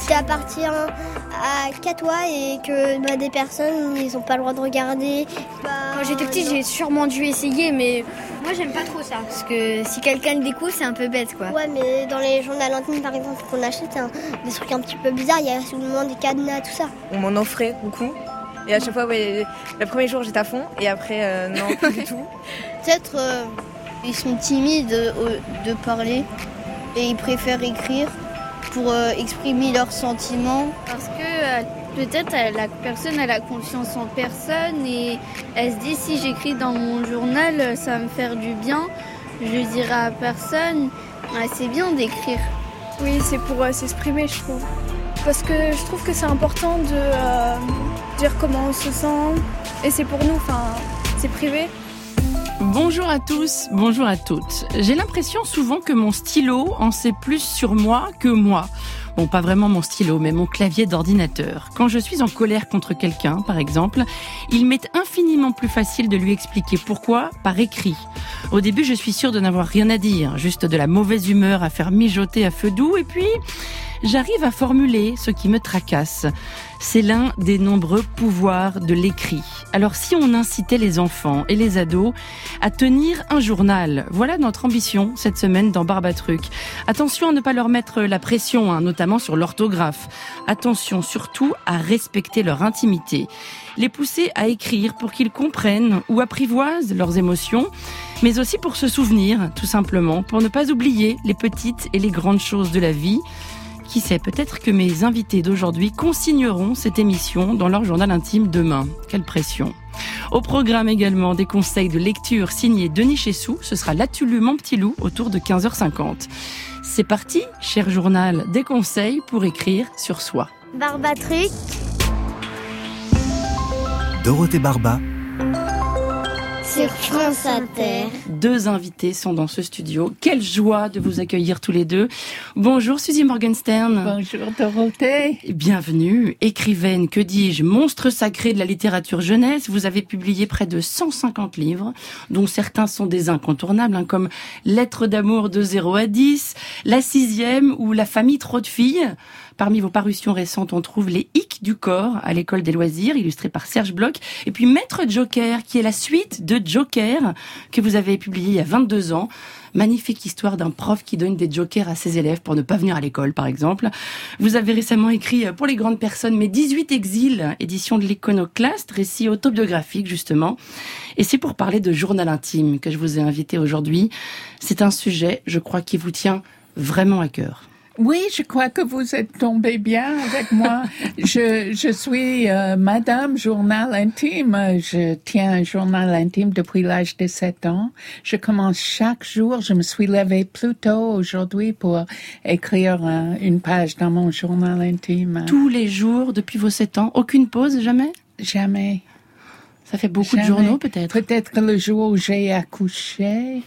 t'appartient qu'à toi et que des personnes, ils n'ont pas le droit de regarder. Quand j'étais petite, j'ai sûrement dû essayer, mais moi, j'aime pas trop ça. Parce que si quelqu'un le découvre, c'est un peu bête, quoi. Ouais, mais dans les journaux intimes, par exemple, qu'on achète, des trucs un petit peu bizarres, il y a souvent des cadenas, tout ça. On m'en offrait beaucoup. Et à chaque fois, ouais, le premier jour, j'étais à fond. Et après, non, plus du tout. Peut-être ils sont timides de parler et ils préfèrent écrire pour exprimer leurs sentiments. Parce que peut-être la personne elle a confiance en personne et elle se dit si j'écris dans mon journal, ça va me faire du bien. Je dirai à personne, c'est bien d'écrire. Oui, c'est pour s'exprimer, je trouve. Parce que je trouve que c'est important de dire comment on se sent. Et c'est pour nous, c'est privé. Bonjour à tous, bonjour à toutes. J'ai l'impression souvent que mon stylo en sait plus sur moi que moi. Bon, pas vraiment mon stylo, mais mon clavier d'ordinateur. Quand je suis en colère contre quelqu'un, par exemple, il m'est infiniment plus facile de lui expliquer pourquoi par écrit. Au début, je suis sûre de n'avoir rien à dire, juste de la mauvaise humeur à faire mijoter à feu doux, et puis j'arrive à formuler ce qui me tracasse. C'est l'un des nombreux pouvoirs de l'écrit. Alors si on incitait les enfants et les ados à tenir un journal, voilà notre ambition cette semaine dans Barbatruc. Attention à ne pas leur mettre la pression, notamment sur l'orthographe. Attention surtout à respecter leur intimité. Les pousser à écrire pour qu'ils comprennent ou apprivoisent leurs émotions, mais aussi pour se souvenir, tout simplement, pour ne pas oublier les petites et les grandes choses de la vie. Qui sait, peut-être que mes invités d'aujourd'hui consigneront cette émission dans leur journal intime demain. Quelle pression. Au programme également des conseils de lecture signés Denis Chessou. Ce sera Latulu mon petit loup autour de 15h50. C'est parti, cher journal, des conseils pour écrire sur soi. Barbatruc. Dorothée Barba. Sur France Inter. Deux invités sont dans ce studio. Quelle joie de vous accueillir tous les deux. Bonjour Suzy Morgenstern. Bonjour Dorothée. Bienvenue. Écrivaine, que dis-je, monstre sacré de la littérature jeunesse. Vous avez publié près de 150 livres, dont certains sont des incontournables, comme Lettres d'amour de 0 à 10, La 6e ou La famille trop de filles. Parmi vos parutions récentes, on trouve Les Hic du corps à l'école des loisirs, illustré par Serge Bloch. Et puis Maître Joker, qui est la suite de Joker, que vous avez publié il y a 22 ans. Magnifique histoire d'un prof qui donne des jokers à ses élèves pour ne pas venir à l'école, par exemple. Vous avez récemment écrit pour les grandes personnes, mes 18 exils, édition de l'Iconoclaste, récit autobiographique, justement. Et c'est pour parler de journal intime que je vous ai invité aujourd'hui. C'est un sujet, je crois, qui vous tient vraiment à cœur. Oui, je crois que vous êtes tombé bien avec moi. Je suis Madame Journal Intime. Je tiens un journal intime depuis l'âge de 7 ans. Je commence chaque jour. Je me suis levée plus tôt aujourd'hui pour écrire une page dans mon journal intime. Tous les jours depuis vos 7 ans? Aucune pause, jamais? Jamais. Ça fait beaucoup de journaux, peut-être? Peut-être que le jour où j'ai accouché...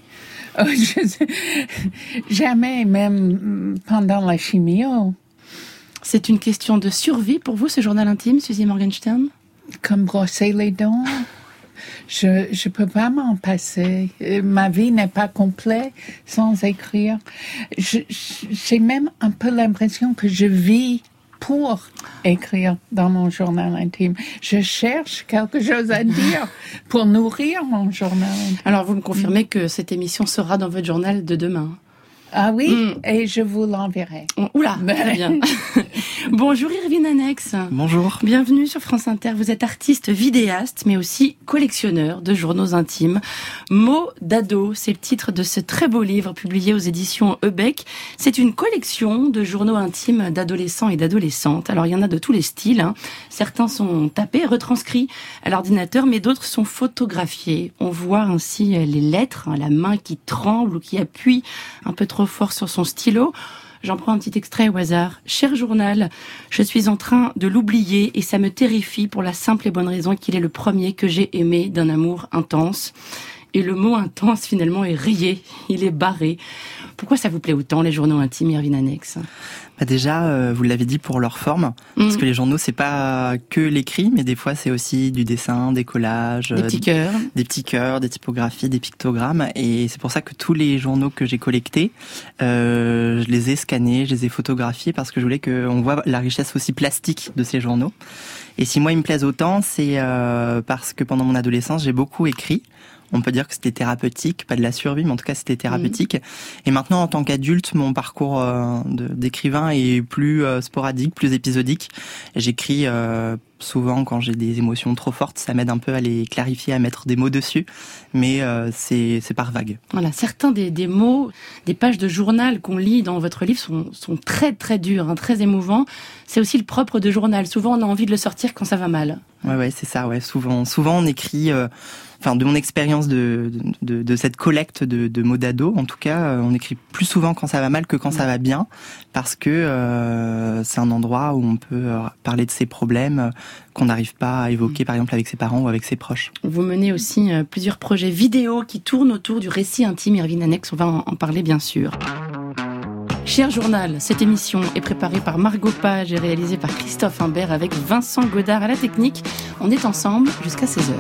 Jamais, même pendant la chimio. C'est une question de survie pour vous, ce journal intime, Suzy Morgenstern? Comme brosser les dents. Je peux pas m'en passer. Ma vie n'est pas complète sans écrire. J'ai même un peu l'impression que je vis pour écrire dans mon journal intime. Je cherche quelque chose à dire pour nourrir mon journal intime. Alors, vous me confirmez que cette émission sera dans votre journal de demain? Ah oui, et je vous l'enverrai. Oula, très bien. Bonjour Irvine Annex. Bonjour. Bienvenue sur France Inter. Vous êtes artiste vidéaste, mais aussi collectionneur de journaux intimes. Mots d'ado, c'est le titre de ce très beau livre publié aux éditions Heubec. C'est une collection de journaux intimes d'adolescents et d'adolescentes. Alors il y en a de tous les styles. Certains sont tapés, retranscrits à l'ordinateur, mais d'autres sont photographiés. On voit ainsi les lettres, la main qui tremble ou qui appuie un peu trop fort sur son stylo. J'en prends un petit extrait au hasard. Cher journal, je suis en train de l'oublier et ça me terrifie pour la simple et bonne raison qu'il est le premier que j'ai aimé d'un amour intense. Et le mot intense, finalement, est rayé, il est barré. Pourquoi ça vous plaît autant, les journaux intimes, Irvine Annex ? Déjà, vous l'avez dit, pour leur forme, parce que les journaux, c'est pas que l'écrit, mais des fois, c'est aussi du dessin, des collages, des petits cœurs, des typographies, des pictogrammes, et c'est pour ça que tous les journaux que j'ai collectés, je les ai scannés, je les ai photographiés, parce que je voulais qu'on voit la richesse aussi plastique de ces journaux. Et si moi, ils me plaisent autant, c'est parce que pendant mon adolescence, j'ai beaucoup écrit. On peut dire que c'était thérapeutique, pas de la survie, mais en tout cas c'était thérapeutique. Et maintenant, en tant qu'adulte, mon parcours d'écrivain est plus sporadique, plus épisodique. J'écris souvent quand j'ai des émotions trop fortes, ça m'aide un peu à les clarifier, à mettre des mots dessus, mais c'est par vague. Voilà, certains des mots, des pages de journal qu'on lit dans votre livre sont très très durs, hein, très émouvants. C'est aussi le propre de journal. Souvent, on a envie de le sortir quand ça va mal. Ouais, c'est ça. Ouais, souvent, on écrit. De mon expérience de cette collecte de mots d'ado, en tout cas, on écrit plus souvent quand ça va mal que quand ça va bien, parce que c'est un endroit où on peut parler de ses problèmes qu'on n'arrive pas à évoquer, par exemple, avec ses parents ou avec ses proches. Vous menez aussi plusieurs projets vidéo qui tournent autour du récit intime, Irvine Annex. On va en parler, bien sûr. Cher Journal, cette émission est préparée par Margot Page et réalisée par Christophe Imbert avec Vincent Godard à la technique. On est ensemble jusqu'à 16h.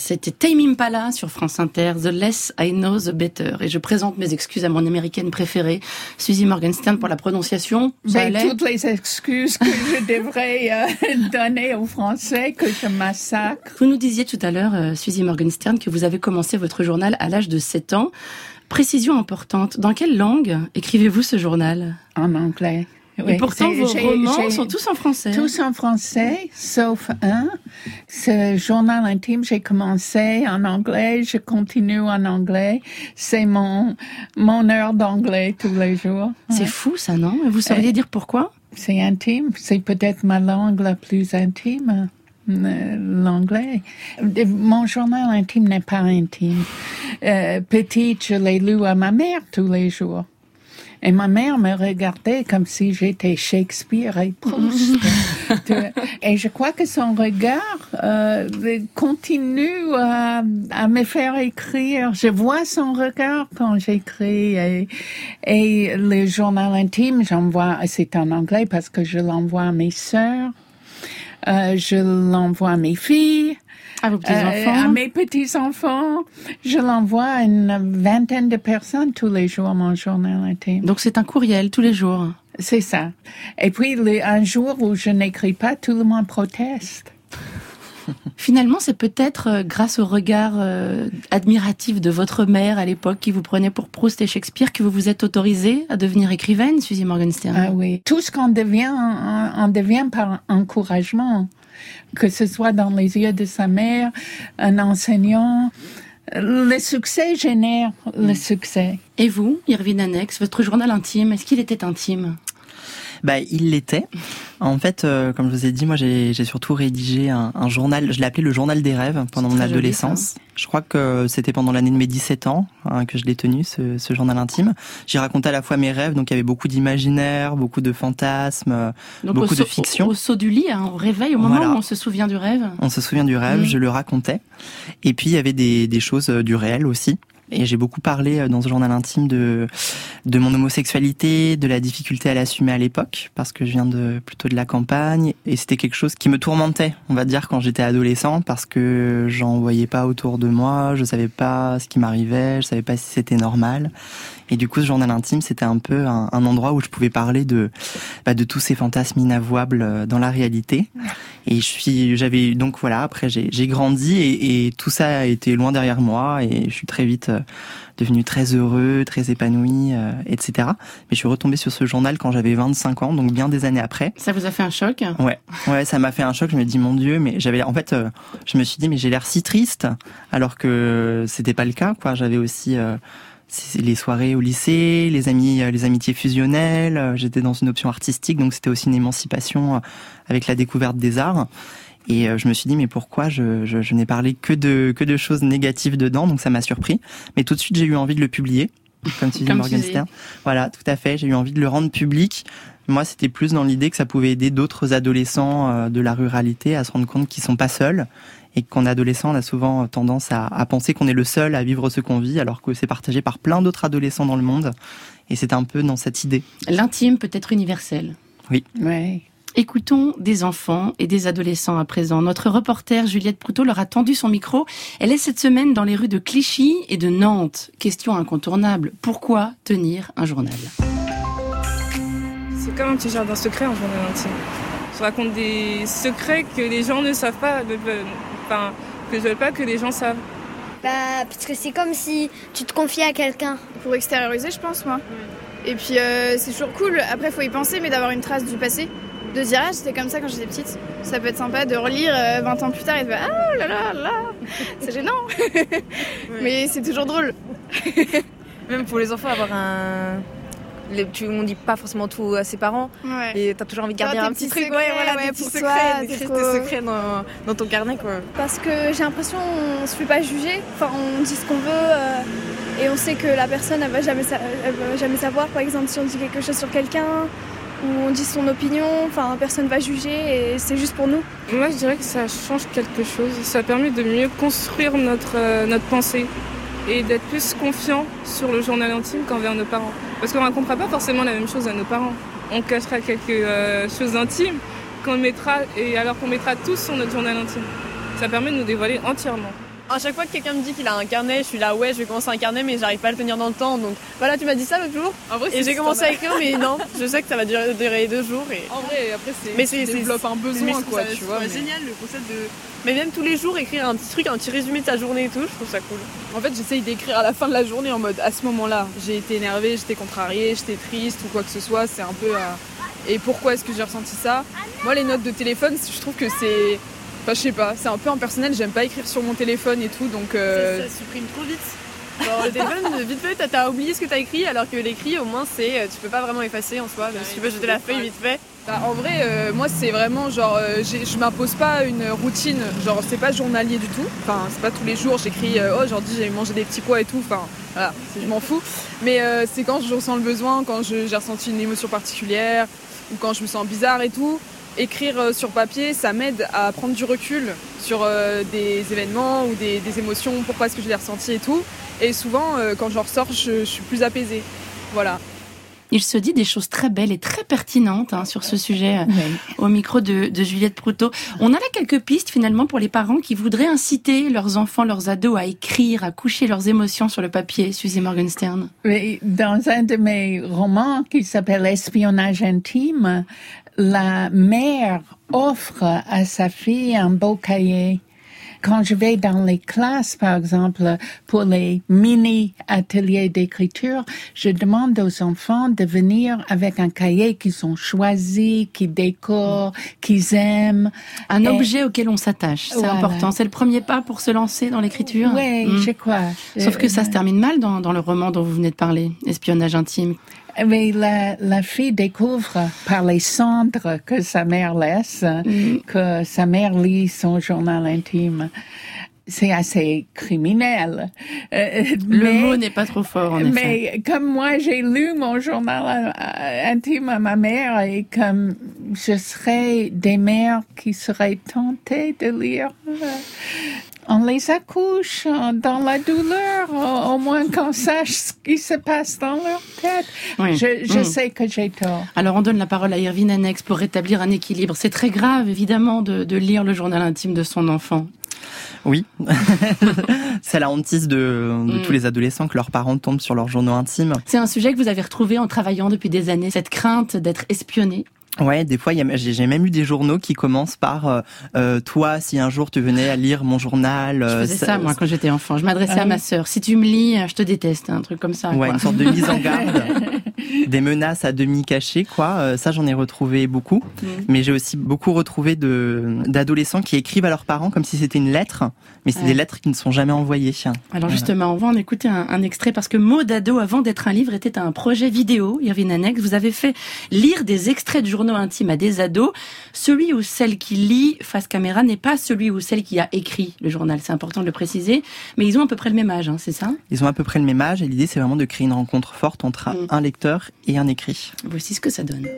C'était Tame Impala sur France Inter, The Less I Know, The Better. Et je présente mes excuses à mon américaine préférée, Suzy Morgenstern, pour la prononciation. Toutes les excuses que je devrais donner aux Français, que je massacre. Vous nous disiez tout à l'heure, Suzy Morgenstern, que vous avez commencé votre journal à l'âge de 7 ans. Précision importante, dans quelle langue écrivez-vous ce journal ? En anglais. Et pourtant, vos romans sont tous en français. Tous en français, sauf un. Ce journal intime, j'ai commencé en anglais, je continue en anglais. C'est mon heure d'anglais tous les jours. C'est fou, ça, non ? Et vous sauriez dire pourquoi ? C'est intime. C'est peut-être ma langue la plus intime. L'anglais. Mon journal intime n'est pas intime. Petite, je l'ai lu à ma mère tous les jours. Et ma mère me regardait comme si j'étais Shakespeare et Proust. Et je crois que son regard continue à me faire écrire. Je vois son regard quand j'écris. Et le journal intime, c'est en anglais parce que je l'envoie à mes sœurs. Je l'envoie à mes filles. À vos petits-enfants. À mes petits-enfants. Je l'envoie à une vingtaine de personnes tous les jours, mon journal intime. Donc c'est un courriel tous les jours. C'est ça. Et puis un jour où je n'écris pas, tout le monde proteste. Finalement, c'est peut-être grâce au regard admiratif de votre mère à l'époque qui vous prenait pour Proust et Shakespeare que vous vous êtes autorisée à devenir écrivaine, Suzy Morgenstern. Ah oui. Tout ce qu'on devient, on devient par encouragement. Que ce soit dans les yeux de sa mère, un enseignant. Le succès génère le succès. Et vous, Irvine Annex, votre journal intime, est-ce qu'il était intime ? Il l'était. En fait, comme je vous ai dit, moi j'ai surtout rédigé un journal, je l'ai appelé le journal des rêves pendant mon adolescence. Je crois que c'était pendant l'année de mes 17 ans que je l'ai tenu, ce journal intime. J'y racontais à la fois mes rêves, donc il y avait beaucoup d'imaginaire, beaucoup de fantasmes, donc beaucoup de fiction. Au saut du lit, au réveil, au moment où on se souvient du rêve. On se souvient du rêve, je le racontais. Et puis il y avait des choses du réel aussi. Et j'ai beaucoup parlé dans ce journal intime de mon homosexualité, de la difficulté à l'assumer à l'époque, parce que je viens plutôt de la campagne, et c'était quelque chose qui me tourmentait, on va dire, quand j'étais adolescent, parce que j'en voyais pas autour de moi, je savais pas ce qui m'arrivait, je savais pas si c'était normal. Et du coup, ce journal intime, c'était un peu un endroit où je pouvais parler de tous ces fantasmes inavouables dans la réalité. Et après j'ai grandi et tout ça a été loin derrière moi et je suis très vite devenu très heureux, très épanoui, etc. Mais je suis retombée sur ce journal quand j'avais 25 ans, donc bien des années après. Ça vous a fait un choc ? Ouais, ça m'a fait un choc. Je me dis, mon Dieu, mais je me suis dit, mais j'ai l'air si triste, alors que c'était pas le cas, quoi. J'avais aussi les soirées au lycée, les amitiés fusionnelles. J'étais dans une option artistique, donc c'était aussi une émancipation avec la découverte des arts. Et je me suis dit, mais pourquoi je n'ai parlé que de choses négatives dedans, donc ça m'a surpris. Mais tout de suite, j'ai eu envie de le publier, comme Suzy Morgenstern. Voilà, tout à fait, j'ai eu envie de le rendre public. Moi, c'était plus dans l'idée que ça pouvait aider d'autres adolescents de la ruralité à se rendre compte qu'ils sont pas seuls. Et qu'en adolescent, on a souvent tendance à penser qu'on est le seul à vivre ce qu'on vit, alors que c'est partagé par plein d'autres adolescents dans le monde. Et c'est un peu dans cette idée. L'intime peut être universel. Oui. Ouais. Écoutons des enfants et des adolescents à présent. Notre reporter Juliette Proutot leur a tendu son micro. Elle est cette semaine dans les rues de Clichy et de Nantes. Question incontournable. Pourquoi tenir un journal ? C'est comme un petit jardin secret, un journal intime. Je raconte des secrets que les gens ne savent pas, que je veux pas que les gens savent. Parce que c'est comme si tu te confiais à quelqu'un. Pour extérioriser, je pense, moi. Et puis, c'est toujours cool. Après, il faut y penser, mais d'avoir une trace du passé. De dire, c'était comme ça quand j'étais petite. Ça peut être sympa de relire 20 ans plus tard et de faire, ah là là là, c'est gênant. Mais c'est toujours drôle. Même pour les enfants, avoir on dit pas forcément tout à ses parents, et t'as toujours envie de garder un petit truc, des petits secrets, des secrets dans ton carnet, quoi. Parce que j'ai l'impression on se fait pas juger, on dit ce qu'on veut et on sait que la personne elle va jamais savoir, par exemple si on dit quelque chose sur quelqu'un ou on dit son opinion, personne va juger et c'est juste pour nous. Moi je dirais que ça change quelque chose, ça permet de mieux construire notre pensée et d'être plus confiant sur le journal intime qu'envers nos parents. Parce qu'on ne racontera pas forcément la même chose à nos parents. On cachera quelque chose intimes alors qu'on mettra tout sur notre journal intime. Ça permet de nous dévoiler entièrement. À chaque fois que quelqu'un me dit qu'il a un carnet, je suis là, ouais, je vais commencer un carnet, mais j'arrive pas à le tenir dans le temps. Donc voilà, tu m'as dit ça l'autre jour. En vrai, et j'ai commencé à écrire, mais non, je sais que ça va durer 2 jours. Et... En vrai, après, tu développes un besoin, quoi, tu vois. C'est génial le concept de. Mais même tous les jours, écrire un petit résumé de ta journée et tout, je trouve ça cool. En fait, j'essaye d'écrire à la fin de la journée en mode, à ce moment-là, j'ai été énervée, j'étais contrariée, j'étais triste ou quoi que ce soit. C'est un peu. Et pourquoi est-ce que j'ai ressenti ça ? Moi, les notes de téléphone, je trouve que c'est. Enfin, je sais pas, c'est un peu impersonnel, j'aime pas écrire sur mon téléphone et tout, donc... Ça supprime trop vite. Genre, le téléphone, vite fait, t'as oublié ce que t'as écrit, alors que l'écrit, au moins, tu peux pas vraiment effacer en soi, même si tu peux jeter la feuille vite fait. En vrai, moi, c'est vraiment, genre, je m'impose pas une routine, genre, c'est pas journalier du tout. Enfin, c'est pas tous les jours, j'écris, aujourd'hui, j'ai mangé des petits pois et tout, enfin, voilà, je m'en fous. Mais c'est quand je ressens le besoin, quand j'ai ressenti une émotion particulière, ou quand je me sens bizarre et tout. Écrire sur papier, ça m'aide à prendre du recul sur des événements ou des émotions, pourquoi est-ce que je l'ai ressenti et tout. Et souvent, quand j'en ressors, je suis plus apaisée. Voilà. Il se dit des choses très belles et très pertinentes sur ce sujet au micro de Juliette Proutot. On a là quelques pistes finalement pour les parents qui voudraient inciter leurs enfants, leurs ados à écrire, à coucher leurs émotions sur le papier. Suzy Morgenstern. Oui, dans un de mes romans qui s'appelle Espionnage intime, la mère offre à sa fille un beau cahier. Quand je vais dans les classes, par exemple, pour les mini-ateliers d'écriture, je demande aux enfants de venir avec un cahier qu'ils ont choisi, qu'ils décorent, qu'ils aiment. Un objet auquel on s'attache, c'est important. C'est le premier pas pour se lancer dans l'écriture. Oui, je crois. Sauf que ça se termine mal dans le roman dont vous venez de parler, Espionnage intime. Mais la fille découvre par les cendres que sa mère laisse, que sa mère lit son journal intime. C'est assez criminel. Le mot n'est pas trop fort, en effet. Mais comme moi, j'ai lu mon journal intime à ma mère et comme je serais des mères qui seraient tentées de lire... On les accouche dans la douleur, au moins qu'on sache ce qui se passe dans leur tête. Oui. Je sais que j'ai tort. Alors on donne la parole à Irvine Annex pour rétablir un équilibre. C'est très grave, évidemment, de lire le journal intime de son enfant. Oui, c'est la hantise de tous les adolescents que leurs parents tombent sur leurs journaux intimes. C'est un sujet que vous avez retrouvé en travaillant depuis des années, cette crainte d'être espionné. Ouais, des fois, j'ai même eu des journaux qui commencent par toi, si un jour tu venais à lire mon journal. Je faisais ça, moi, quand j'étais enfant. Je m'adressais à ma sœur. Si tu me lis, je te déteste, un truc comme ça. Ouais, quoi. Une sorte de mise en garde, des menaces à demi cachées, quoi. Ça, j'en ai retrouvé beaucoup. Mais j'ai aussi beaucoup retrouvé d'adolescents qui écrivent à leurs parents comme si c'était une lettre, mais c'est des lettres qui ne sont jamais envoyées. Alors justement, on va en écouter un extrait parce que Mots d'ado, avant d'être un livre, était un projet vidéo. Irvine Annex, vous avez fait lire des extraits de journaux intimes à des ados. Celui ou celle qui lit face caméra n'est pas celui ou celle qui a écrit le journal. C'est important de le préciser. Mais ils ont à peu près le même âge, c'est ça ? Ils ont à peu près le même âge et l'idée, c'est vraiment de créer une rencontre forte entre un lecteur et un écrit. Voici ce que ça donne.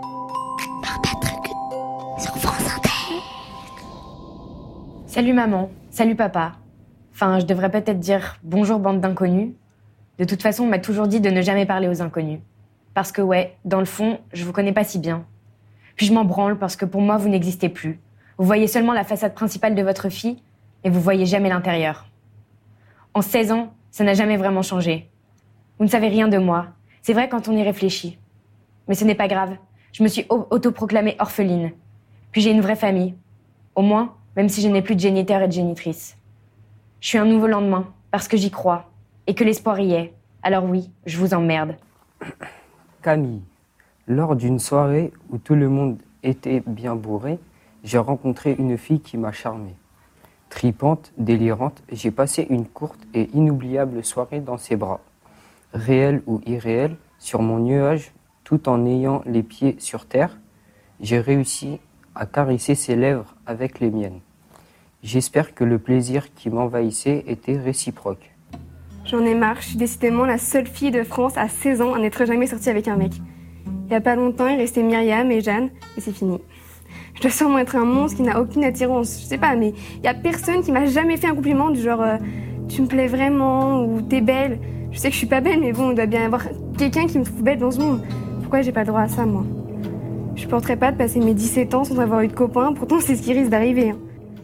Sur France Inter. Salut maman, salut papa. Enfin, je devrais peut-être dire bonjour bande d'inconnus. De toute façon, on m'a toujours dit de ne jamais parler aux inconnus. Parce que ouais, dans le fond, je vous connais pas si bien. Puis je m'en branle parce que pour moi, vous n'existez plus. Vous voyez seulement la façade principale de votre fille et vous voyez jamais l'intérieur. En 16 ans, ça n'a jamais vraiment changé. Vous ne savez rien de moi. C'est vrai quand on y réfléchit. Mais ce n'est pas grave. Je me suis autoproclamée orpheline. Puis j'ai une vraie famille. Au moins, même si je n'ai plus de géniteur et de génitrice. Je suis un nouveau lendemain parce que j'y crois et que l'espoir y est. Alors oui, je vous emmerde. Camille. Lors d'une soirée où tout le monde était bien bourré, j'ai rencontré une fille qui m'a charmé. Tripante, délirante, j'ai passé une courte et inoubliable soirée dans ses bras. Réel ou irréel, sur mon nuage, tout en ayant les pieds sur terre, j'ai réussi à caresser ses lèvres avec les miennes. J'espère que le plaisir qui m'envahissait était réciproque. J'en ai marre, je suis décidément la seule fille de France à 16 ans à n'être jamais sortie avec un mec. Il n'y a pas longtemps, il restait Myriam et Jeanne, et c'est fini. Je dois sûrement être un monstre qui n'a aucune attirance, je sais pas, mais il n'y a personne qui m'a jamais fait un compliment du genre tu me plais vraiment ou t'es belle. Je sais que je suis pas belle, mais bon, il doit bien y avoir quelqu'un qui me trouve belle dans ce monde. Pourquoi j'ai pas le droit à ça, moi ? Je supporterais pas de passer mes 17 ans sans avoir eu de copain, pourtant c'est ce qui risque d'arriver.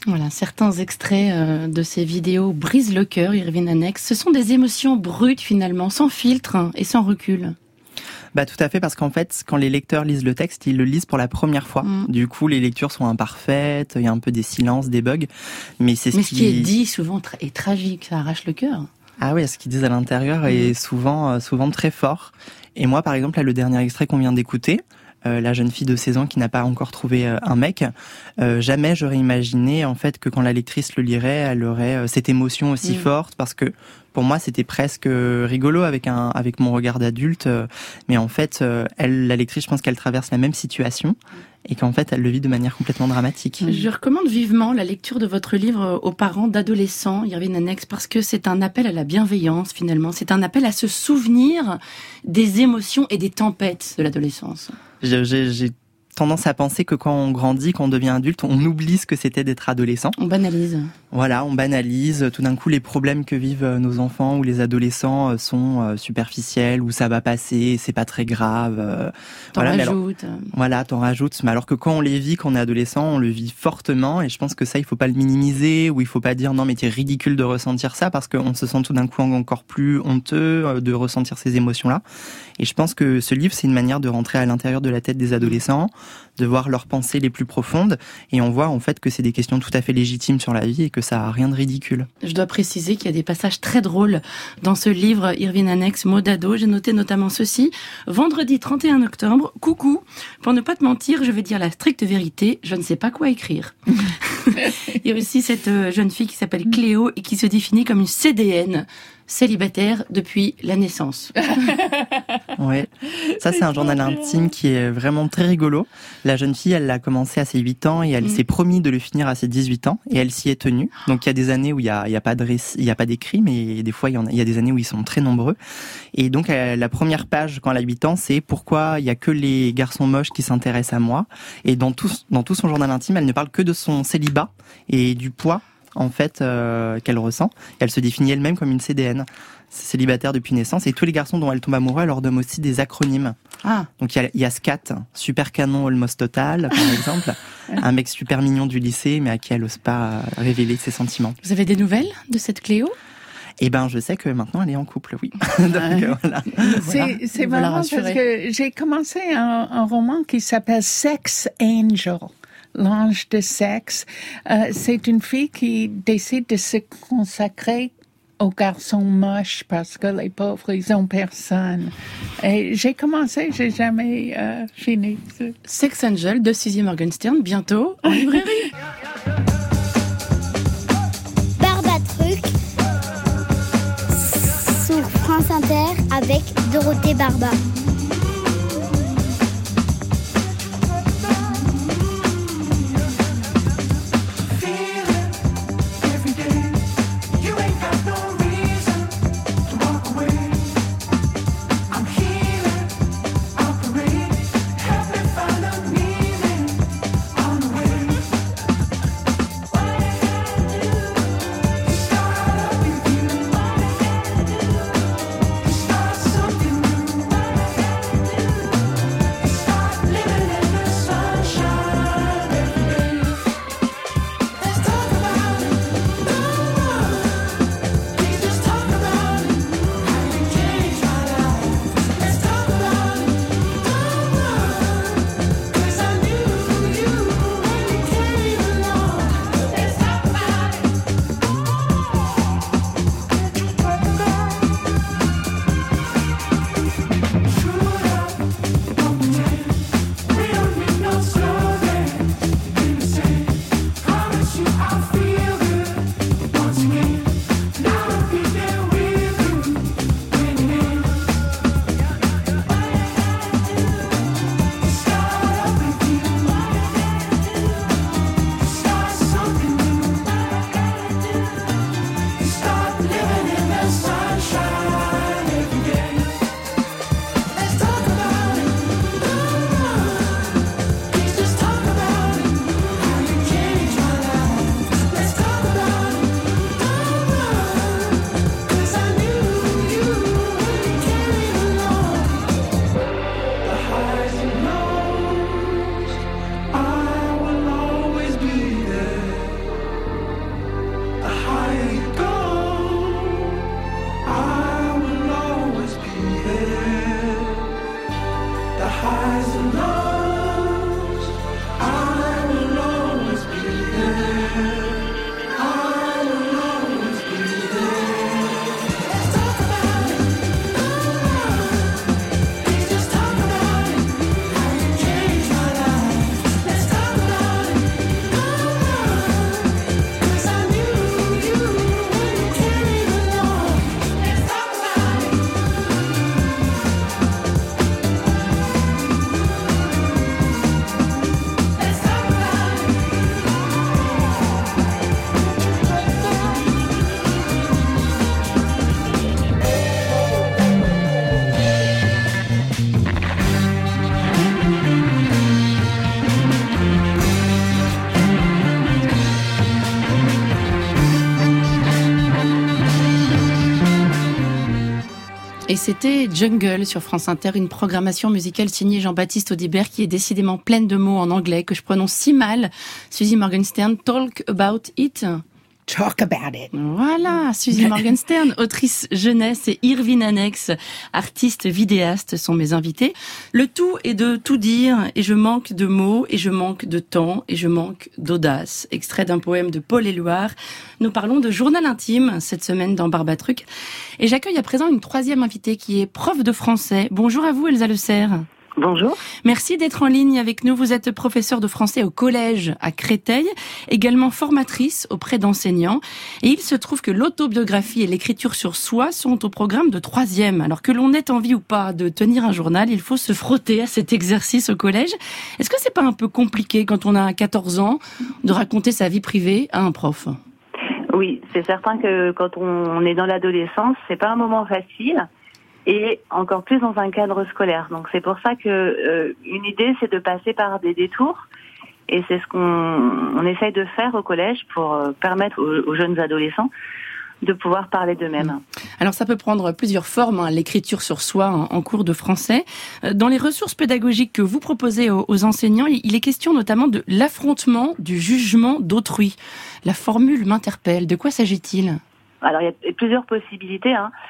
Voilà, certains extraits de ces vidéos brisent le cœur, Irvine Annex. Ce sont des émotions brutes finalement, sans filtre et sans recul. Bah tout à fait, parce qu'en fait, quand les lecteurs lisent le texte, ils le lisent pour la première fois. Du coup, les lectures sont imparfaites, il y a un peu des silences, des bugs. Mais ce qui est dit souvent est tragique, ça arrache le cœur. Ah oui, ce qu'ils disent à l'intérieur est souvent très fort. Et moi, par exemple, là, le dernier extrait qu'on vient d'écouter, la jeune fille de 16 ans qui n'a pas encore trouvé un mec, jamais j'aurais imaginé en fait que quand la lectrice le lirait, elle aurait cette émotion aussi forte, parce que pour moi c'était presque rigolo avec mon regard d'adulte, mais en fait la lectrice, je pense qu'elle traverse la même situation et qu'en fait elle le vit de manière complètement dramatique. Je recommande vivement la lecture de votre livre aux parents d'adolescents, Irvine Annex, parce que c'est un appel à la bienveillance finalement, c'est un appel à se souvenir des émotions et des tempêtes de l'adolescence. J'ai tendance à penser que quand on grandit, quand on devient adulte, on oublie ce que c'était d'être adolescent. On banalise. Voilà, on banalise. Tout d'un coup, les problèmes que vivent nos enfants ou les adolescents sont superficiels, ou ça va passer, c'est pas très grave. T'en rajoutes. T'en rajoutes. Mais alors que quand on les vit, quand on est adolescent, on le vit fortement. Et je pense que ça, il faut pas le minimiser, ou il faut pas dire non, mais c'est ridicule de ressentir ça, parce qu'on se sent tout d'un coup encore plus honteux de ressentir ces émotions-là. Et je pense que ce livre, c'est une manière de rentrer à l'intérieur de la tête des adolescents, de voir leurs pensées les plus profondes, et on voit en fait que c'est des questions tout à fait légitimes sur la vie et que ça a rien de ridicule. Je dois préciser qu'il y a des passages très drôles dans ce livre Irvine Annex, mots d'ado. J'ai noté notamment ceci: vendredi 31 octobre, coucou, pour ne pas te mentir, je vais dire la stricte vérité, je ne sais pas quoi écrire. Il y a aussi cette jeune fille qui s'appelle Cléo et qui se définit comme une CDN, célibataire depuis la naissance. Ouais. Ça, c'est un journal intime qui est vraiment très rigolo. La jeune fille, elle l'a commencé à ses 8 ans et elle s'est promis de le finir à ses 18 ans, et elle s'y est tenue. Donc il y a des années où il y a pas d'écrit, mais des fois il y a des années où ils sont très nombreux. Et donc la première page quand elle a 8 ans, c'est pourquoi il y a que les garçons moches qui s'intéressent à moi. Et dans tout son journal intime, elle ne parle que de son célibat et du poids en fait qu'elle ressent. Et elle se définit elle-même comme une CDN, célibataire depuis naissance, et tous les garçons dont elle tombe amoureuse, elle leur donne aussi des acronymes. Donc il y a SCAT, super canon almost total par exemple, un mec super mignon du lycée mais à qui elle n'ose pas révéler ses sentiments. Vous avez des nouvelles de cette Cléo ? Eh ben, je sais que maintenant elle est en couple, oui. Donc, voilà. C'est marrant parce que j'ai commencé un roman qui s'appelle Sex Angel. L'ange de sexe. C'est une fille qui décide de se consacrer aux garçons moches parce que les pauvres, ils ont personne. Et j'ai commencé, j'ai jamais fini. Sex Angel de Suzy Morgenstern, bientôt en librairie. Barbatruc sur France Inter avec Dorothée Barba. Et c'était Jungle sur France Inter, une programmation musicale signée Jean-Baptiste Audibert qui est décidément pleine de mots en anglais que je prononce si mal. Suzy Morgenstern, Talk About It. Talk about it. Voilà, Suzy Morgenstern, autrice jeunesse, et Irvine Annex, artiste vidéaste, sont mes invités. Le tout est de tout dire, et je manque de mots, et je manque de temps, et je manque d'audace. Extrait d'un poème de Paul Éluard. Nous parlons de journal intime cette semaine dans Barbatruc. Et j'accueille à présent une troisième invitée qui est prof de français. Bonjour à vous, Elsa Le Serre. Bonjour. Merci d'être en ligne avec nous. Vous êtes professeure de français au collège à Créteil, également formatrice auprès d'enseignants. Et il se trouve que l'autobiographie et l'écriture sur soi sont au programme de 3e. Alors que l'on ait envie ou pas de tenir un journal, il faut se frotter à cet exercice au collège. Est-ce que c'est pas un peu compliqué quand on a 14 ans de raconter sa vie privée à un prof ? Oui, c'est certain que quand on est dans l'adolescence, c'est pas un moment facile. Et encore plus dans un cadre scolaire. Donc c'est pour ça que une idée, c'est de passer par des détours. Et c'est ce qu'on essaye de faire au collège pour permettre aux jeunes adolescents de pouvoir parler d'eux-mêmes. Alors ça peut prendre plusieurs formes, l'écriture sur soi en cours de français. Dans les ressources pédagogiques que vous proposez aux enseignants, il est question notamment de l'affrontement du jugement d'autrui. La formule m'interpelle. De quoi s'agit-il ? Alors il y a plusieurs possibilités,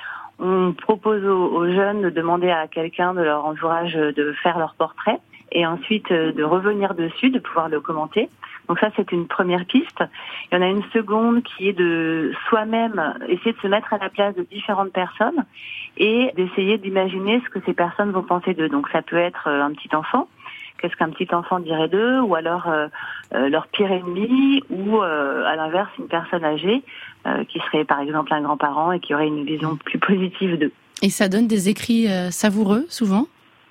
On propose aux jeunes de demander à quelqu'un de leur entourage de faire leur portrait et ensuite de revenir dessus, de pouvoir le commenter. Donc ça, c'est une première piste. Il y en a une seconde qui est de soi-même essayer de se mettre à la place de différentes personnes et d'essayer d'imaginer ce que ces personnes vont penser d'eux. Donc ça peut être un petit enfant. Qu'est-ce qu'un petit enfant dirait d'eux, ou alors leur pire ennemi, ou à l'inverse une personne âgée qui serait par exemple un grand-parent et qui aurait une vision plus positive d'eux. Et ça donne des écrits savoureux souvent ?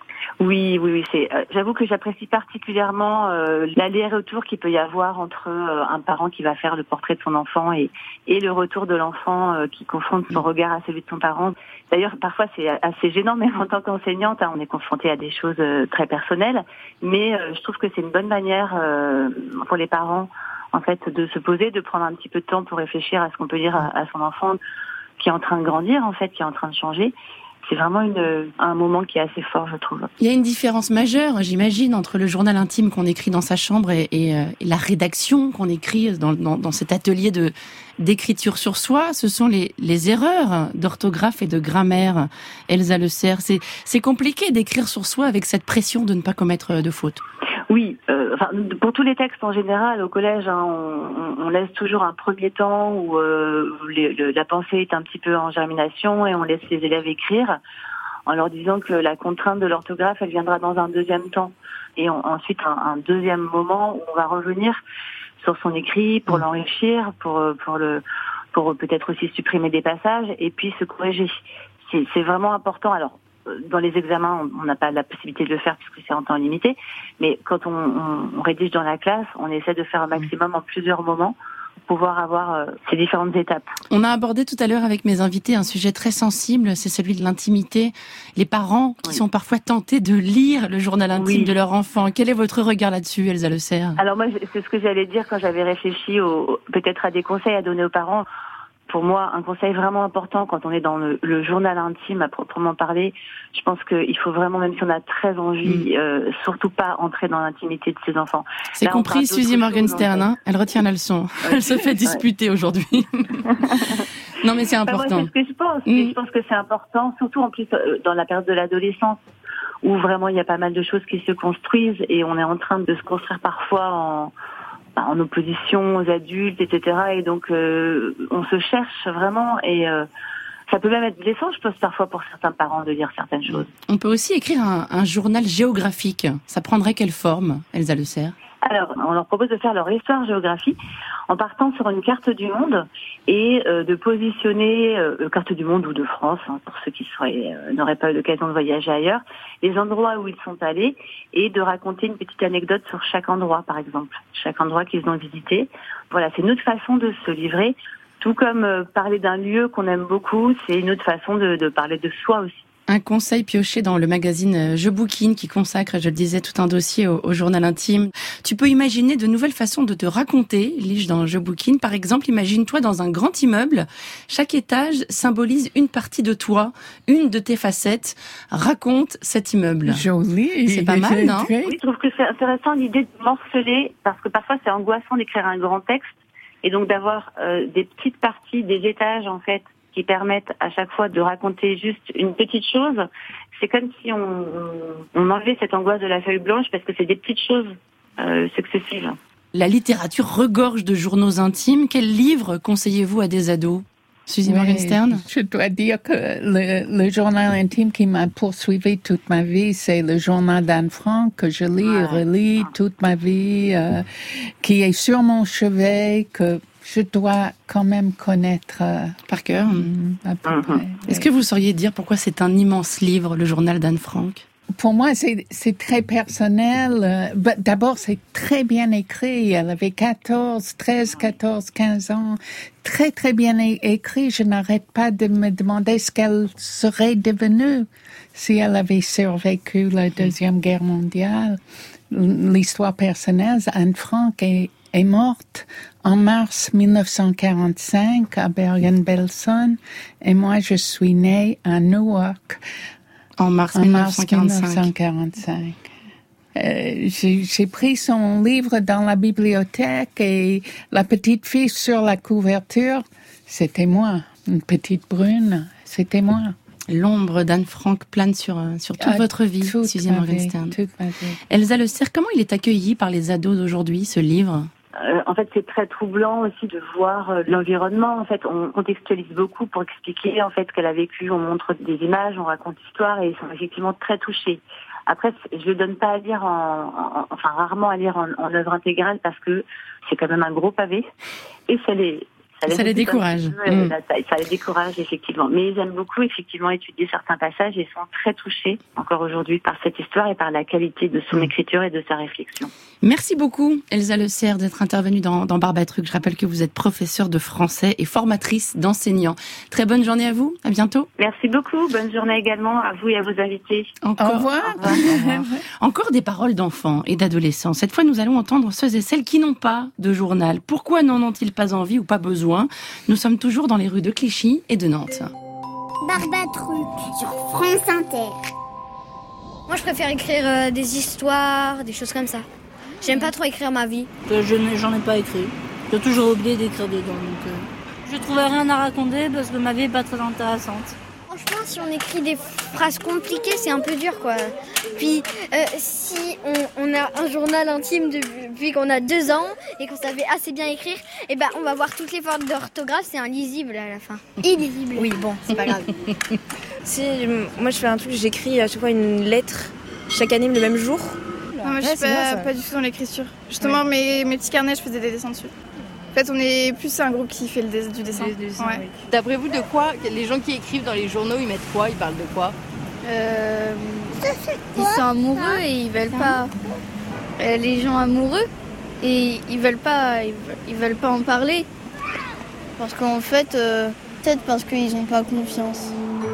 Oui. J'avoue que j'apprécie particulièrement l'aller-retour qu'il peut y avoir entre un parent qui va faire le portrait de son enfant et le retour de l'enfant qui confronte son regard à celui de son parent. D'ailleurs, parfois c'est assez gênant, même en tant qu'enseignante, on est confronté à des choses très personnelles. Mais je trouve que c'est une bonne manière pour les parents, en fait, de se poser, de prendre un petit peu de temps pour réfléchir à ce qu'on peut dire à son enfant qui est en train de grandir, en fait, qui est en train de changer. C'est vraiment un moment qui est assez fort, je trouve. Il y a une différence majeure, j'imagine, entre le journal intime qu'on écrit dans sa chambre et la rédaction qu'on écrit dans cet atelier d'écriture sur soi. Ce sont les erreurs d'orthographe et de grammaire. Elsa Le Serre, c'est compliqué d'écrire sur soi avec cette pression de ne pas commettre de fautes. Oui, pour tous les textes en général, au collège, on laisse toujours un premier temps où la pensée est un petit peu en germination et on laisse les élèves écrire en leur disant que la contrainte de l'orthographe, elle viendra dans un deuxième temps. Et ensuite, un deuxième moment où on va revenir sur son écrit pour l'enrichir, pour peut-être aussi supprimer des passages et puis se corriger. C'est vraiment important. Alors, dans les examens, on n'a pas la possibilité de le faire puisque c'est en temps limité. Mais quand on rédige dans la classe, on essaie de faire un maximum en plusieurs moments pour pouvoir avoir ces différentes étapes. On a abordé tout à l'heure avec mes invités un sujet très sensible, c'est celui de l'intimité. Les parents qui sont parfois tentés de lire le journal intime de leur enfant. Quel est votre regard là-dessus, Elsa Le Serre ? Alors moi, c'est ce que j'allais dire quand j'avais réfléchi peut-être à des conseils à donner aux parents. Pour moi, un conseil vraiment important quand on est dans le journal intime à proprement parler, je pense qu'il faut vraiment, même si on a très envie, surtout pas entrer dans l'intimité de ses enfants. C'est compris, Suzy Morgenstern, elle retient la leçon. Elle se fait disputer aujourd'hui. Non mais c'est important. Moi, c'est ce que je pense. Je pense que c'est important, surtout en plus dans la période de l'adolescence, où vraiment il y a pas mal de choses qui se construisent et on est en train de se construire parfois en opposition aux adultes, etc. Et donc, on se cherche vraiment et ça peut même être blessant, je pense, parfois pour certains parents de lire certaines choses. On peut aussi écrire un journal géographique. Ça prendrait quelle forme, Elsa Le Serre ? Alors, on leur propose de faire leur histoire-géographie en partant sur une carte du monde et de positionner, carte du monde ou de France, pour ceux qui n'auraient pas eu l'occasion de voyager ailleurs, les endroits où ils sont allés et de raconter une petite anecdote sur chaque endroit, par exemple, chaque endroit qu'ils ont visité. Voilà, c'est une autre façon de se livrer, tout comme parler d'un lieu qu'on aime beaucoup, c'est une autre façon de parler de soi aussi. Un conseil pioché dans le magazine Je Bouquine qui consacre, je le disais, tout un dossier au journal intime. Tu peux imaginer de nouvelles façons de te raconter, lis-je dans Je Bouquine. Par exemple, imagine-toi dans un grand immeuble. Chaque étage symbolise une partie de toi, une de tes facettes. Raconte cet immeuble. Joli. C'est pas mal, non? Oui, je trouve que c'est intéressant l'idée de morceler, parce que parfois c'est angoissant d'écrire un grand texte, et donc d'avoir des petites parties, des étages en fait, qui permettent à chaque fois de raconter juste une petite chose. C'est comme si on enlevait cette angoisse de la feuille blanche, parce que c'est des petites choses successives. La littérature regorge de journaux intimes. Quel livre conseillez-vous à des ados? Suzy Morgenstern? Je dois dire que le journal intime qui m'a poursuivi toute ma vie, c'est le journal d'Anne Frank, que je lis et relis toute ma vie, qui est sur mon chevet, que je dois quand même connaître par cœur. À peu près. Est-ce que vous sauriez dire pourquoi c'est un immense livre, le journal d'Anne Frank? Pour moi, c'est très personnel. D'abord, c'est très bien écrit. Elle avait 13, 14, 15 ans. Très, très bien écrit. Je n'arrête pas de me demander ce qu'elle serait devenue si elle avait survécu la Deuxième Guerre mondiale. L'histoire personnelle, Anne Frank est morte en mars 1945 à Bergen-Belsen. Et moi, je suis née à Newark. En mars 1945. J'ai pris son livre dans la bibliothèque et la petite fille sur la couverture, c'était moi. Une petite brune, c'était moi. L'ombre d'Anne Frank plane sur toute votre vie, Suzy Morgenstern. Toute ma vie. Elsa Le Serre, comment il est accueilli par les ados d'aujourd'hui, ce livre? En fait, c'est très troublant aussi de voir l'environnement. En fait, on contextualise beaucoup pour expliquer en fait ce qu'elle a vécu. On montre des images, on raconte l'histoire et ils sont effectivement très touchés. Après, je le donne pas à lire enfin rarement à lire en œuvre intégrale parce que c'est quand même un gros pavé et ça les décourage. Ça les décourage, effectivement. Mais ils aiment beaucoup, effectivement, étudier certains passages et sont très touchés, encore aujourd'hui, par cette histoire et par la qualité de son écriture et de sa réflexion. Merci beaucoup, Elsa Le Serre, d'être intervenue dans Barbatruc. Je rappelle que vous êtes professeure de français et formatrice d'enseignants. Très bonne journée à vous. À bientôt. Merci beaucoup. Bonne journée également à vous et à vos invités. Au revoir. Encore des paroles d'enfants et d'adolescents. Cette fois, nous allons entendre ceux et celles qui n'ont pas de journal. Pourquoi n'en ont-ils pas envie ou pas besoin? Nous sommes toujours dans les rues de Clichy et de Nantes. Barbatruc sur France Inter. Moi, je préfère écrire des histoires, des choses comme ça. J'aime pas trop écrire ma vie. J'en ai pas écrit. J'ai toujours oublié d'écrire dedans. Donc, je trouvais rien à raconter parce que ma vie est pas très intéressante. Franchement, si on écrit des phrases compliquées, c'est un peu dur, quoi. Puis, si on a un journal intime depuis qu'on a 2 ans et qu'on savait assez bien écrire, eh ben, on va voir toutes les fautes d'orthographe, c'est illisible à la fin. Illisible. Oui, bon, c'est pas grave. Moi, je fais un truc, j'écris à chaque fois une lettre, chaque année le même jour. Non, moi, je suis pas du tout dans l'écriture. Justement, mes petits carnets, je faisais des dessins dessus. En fait, on est plus un groupe qui fait du dessin. Oui. D'après vous, de quoi les gens qui écrivent dans les journaux, ils mettent quoi? Ils parlent de quoi? Ils sont amoureux et ils veulent pas. Les gens amoureux et ils veulent pas en parler. Parce qu'en fait, peut-être parce qu'ils n'ont pas confiance.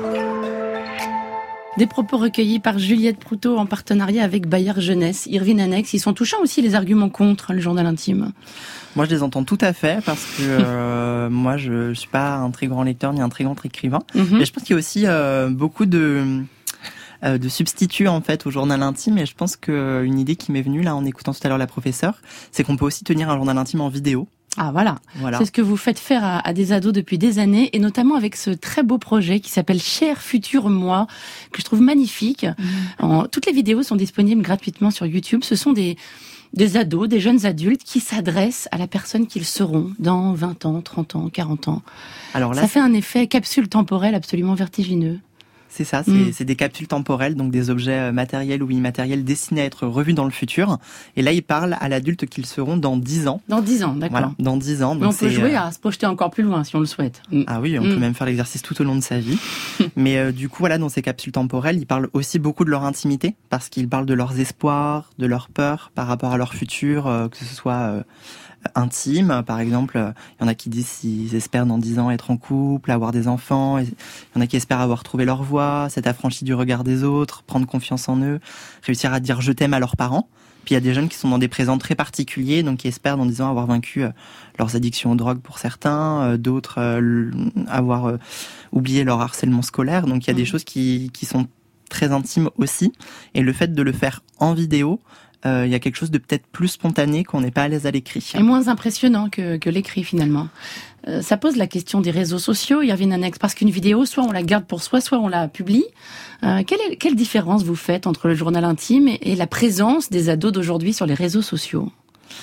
Des propos recueillis par Juliette Proutot en partenariat avec Bayer Jeunesse, Irvine Annex. Ils sont touchants aussi, les arguments contre le journal intime. Moi, je les entends tout à fait parce que moi, je suis pas un très grand lecteur ni un très grand écrivain. Mais je pense qu'il y a aussi beaucoup de substituts en fait au journal intime. Et je pense qu'une idée qui m'est venue là en écoutant tout à l'heure la professeure, c'est qu'on peut aussi tenir un journal intime en vidéo. Ah voilà. C'est ce que vous faites faire à des ados depuis des années et notamment avec ce très beau projet qui s'appelle Cher Futur Moi, que je trouve magnifique. Toutes les vidéos sont disponibles gratuitement sur YouTube. Ce sont des ados, des jeunes adultes qui s'adressent à la personne qu'ils seront dans 20 ans, 30 ans, 40 ans. Alors là, ça fait un effet capsule temporelle absolument vertigineux. C'est ça, c'est des capsules temporelles, donc des objets matériels ou immatériels destinés à être revus dans le futur. Et là, ils parlent à l'adulte qu'ils seront dans 10 ans. Dans 10 ans, d'accord. Voilà, dans 10 ans. Donc on peut jouer à se projeter encore plus loin si on le souhaite. Ah oui, on peut même faire l'exercice tout au long de sa vie. Mais du coup, voilà, dans ces capsules temporelles, ils parlent aussi beaucoup de leur intimité, parce qu'ils parlent de leurs espoirs, de leurs peurs par rapport à leur futur, que ce soit intimes. Par exemple, il y en a qui disent s'ils espèrent dans 10 ans être en couple, avoir des enfants. Il y en a qui espèrent avoir trouvé leur voie, s'être affranchis du regard des autres, prendre confiance en eux, réussir à dire je t'aime à leurs parents. Puis il y a des jeunes qui sont dans des présents très particuliers, donc qui espèrent dans 10 ans avoir vaincu leurs addictions aux drogues pour certains, d'autres avoir oublié leur harcèlement scolaire. Donc il y a des choses qui sont très intimes aussi. Et le fait de le faire en vidéo, il y a quelque chose de peut-être plus spontané qu'on n'est pas à l'aise à l'écrit. Et moins impressionnant que l'écrit finalement. Ça pose la question des réseaux sociaux, Irvine Annex, parce qu'une vidéo, soit on la garde pour soi, soit on la publie. Quelle différence vous faites entre le journal intime et la présence des ados d'aujourd'hui sur les réseaux sociaux ?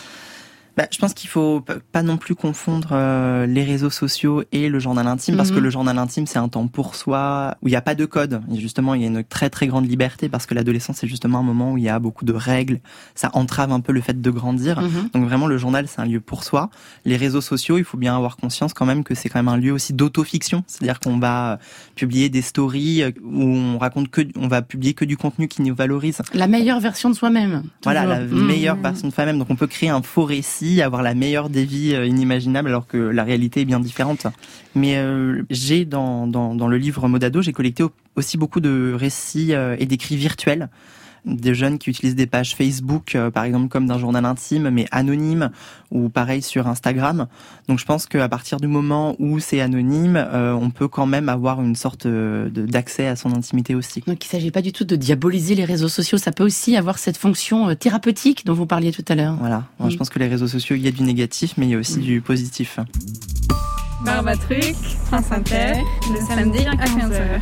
Je pense qu'il faut pas non plus confondre les réseaux sociaux et le journal intime, parce que le journal intime, c'est un temps pour soi, où il n'y a pas de code. Et justement, il y a une très très grande liberté, parce que l'adolescence, c'est justement un moment où il y a beaucoup de règles. Ça entrave un peu le fait de grandir. Donc vraiment, le journal, c'est un lieu pour soi. Les réseaux sociaux, il faut bien avoir conscience quand même que c'est quand même un lieu aussi d'autofiction. C'est-à-dire qu'on va publier des stories où on va publier que du contenu qui nous valorise. La meilleure version de soi-même. Voilà, la meilleure version de soi-même. Donc on peut créer un faux récit, avoir la meilleure des vies inimaginables, alors que la réalité est bien différente. Mais j'ai dans le livre Modado, j'ai collecté aussi beaucoup de récits et d'écrits virtuels, des jeunes qui utilisent des pages Facebook, par exemple comme d'un journal intime, mais anonyme, ou pareil sur Instagram. Donc je pense qu'à partir du moment où c'est anonyme, on peut quand même avoir une sorte d'accès à son intimité aussi. Donc il ne s'agit pas du tout de diaboliser les réseaux sociaux, ça peut aussi avoir cette fonction thérapeutique dont vous parliez tout à l'heure. Voilà, moi, je pense que les réseaux sociaux, il y a du négatif, mais il y a aussi du positif. Barbatruc, France Inter, le samedi à 15h.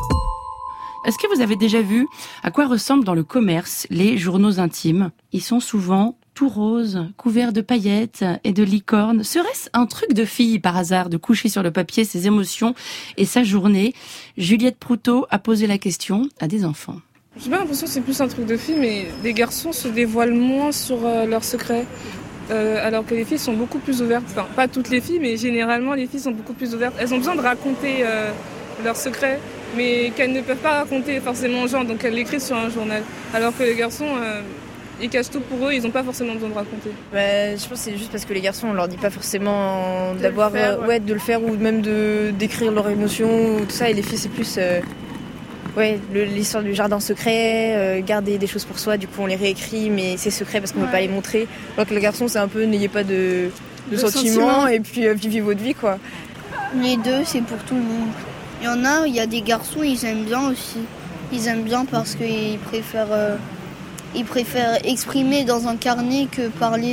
Est-ce que vous avez déjà vu à quoi ressemblent dans le commerce les journaux intimes ? Ils sont souvent tout roses, couverts de paillettes et de licornes. Serait-ce un truc de fille par hasard de coucher sur le papier ses émotions et sa journée ? Juliette Proutot a posé la question à des enfants. J'ai pas l'impression que c'est plus un truc de fille, mais les garçons se dévoilent moins sur leurs secrets. Alors que les filles sont beaucoup plus ouvertes. Enfin, pas toutes les filles, mais généralement les filles sont beaucoup plus ouvertes. Elles ont besoin de raconter leurs secrets, mais qu'elles ne peuvent pas raconter forcément aux gens, donc elles l'écrivent sur un journal. Alors que les garçons, ils cachent tout pour eux, ils n'ont pas forcément besoin de raconter. Je pense que c'est juste parce que les garçons, on leur dit pas forcément de le faire ou même d'écrire leurs émotions, ou tout ça, et les filles c'est plus l'histoire du jardin secret, garder des choses pour soi, du coup on les réécrit, mais c'est secret parce qu'on ne peut pas les montrer. Alors que les garçons, c'est un peu n'ayez pas de sentiments et puis vivez votre vie, quoi. Les deux, c'est pour tout le monde. Il y a des garçons, ils aiment bien aussi. Ils aiment bien parce qu'ils préfèrent exprimer dans un carnet que parler.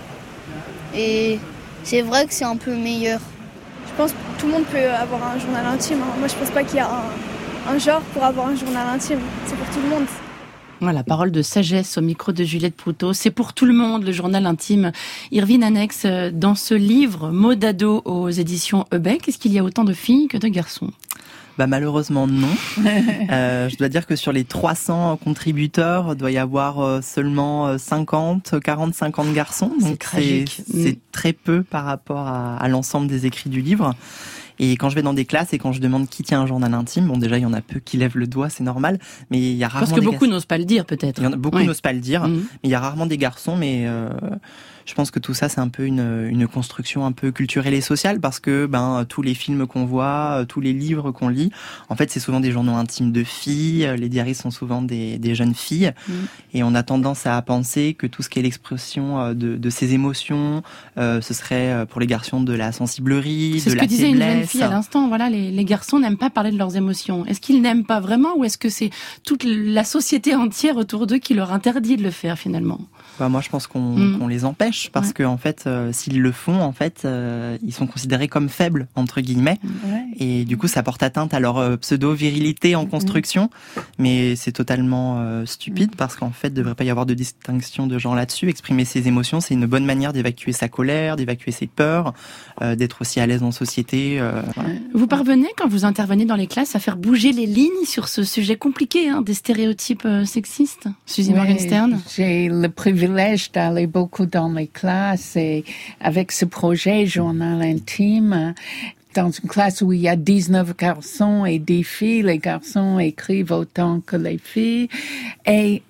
Et c'est vrai que c'est un peu meilleur. Je pense que tout le monde peut avoir un journal intime. Moi, je pense pas qu'il y a un genre pour avoir un journal intime. C'est pour tout le monde. Voilà, parole de sagesse au micro de Juliette Proutot. C'est pour tout le monde, le journal intime. Irvine Annex, dans ce livre Modado aux éditions Heubec, est-ce qu'il y a autant de filles que de garçons ? Malheureusement non. Je dois dire que sur les 300 contributeurs, il doit y avoir seulement 50 garçons. Donc c'est très peu par rapport à l'ensemble des écrits du livre. Et quand je vais dans des classes et quand je demande qui tient un journal intime, bon déjà il y en a peu qui lèvent le doigt, c'est normal, mais il y a rarement parce que beaucoup n'osent pas le dire peut-être. Il y en a beaucoup n'osent pas le dire, mais il y a rarement des garçons, mais je pense que tout ça c'est un peu une construction un peu culturelle et sociale, parce que tous les films qu'on voit, tous les livres qu'on lit, en fait c'est souvent des journaux intimes de filles, les diaries sont souvent des jeunes filles, et on a tendance à penser que tout ce qui est l'expression de ces émotions, ce serait pour les garçons de la sensiblerie, de la faiblesse. À l'instant, voilà, les garçons n'aiment pas parler de leurs émotions. Est-ce qu'ils n'aiment pas vraiment, ou est-ce que c'est toute la société entière autour d'eux qui leur interdit de le faire finalement ? Moi, je pense qu'on les empêche parce que en fait, s'ils le font, en fait, ils sont considérés comme faibles entre guillemets, et du coup, ça porte atteinte à leur pseudo-virilité en construction. Mais c'est totalement stupide parce qu'en fait, il devrait pas y avoir de distinction de genre là-dessus. Exprimer ses émotions, c'est une bonne manière d'évacuer sa colère, d'évacuer ses peurs, d'être aussi à l'aise en société. Vous parvenez, quand vous intervenez dans les classes, à faire bouger les lignes sur ce sujet compliqué des stéréotypes sexistes, Suzy Morgenstern ? J'ai le privilège d'aller beaucoup dans les classes, et avec ce projet Journal intime, dans une classe où il y a 19 garçons et 10 filles, les garçons écrivent autant que les filles, et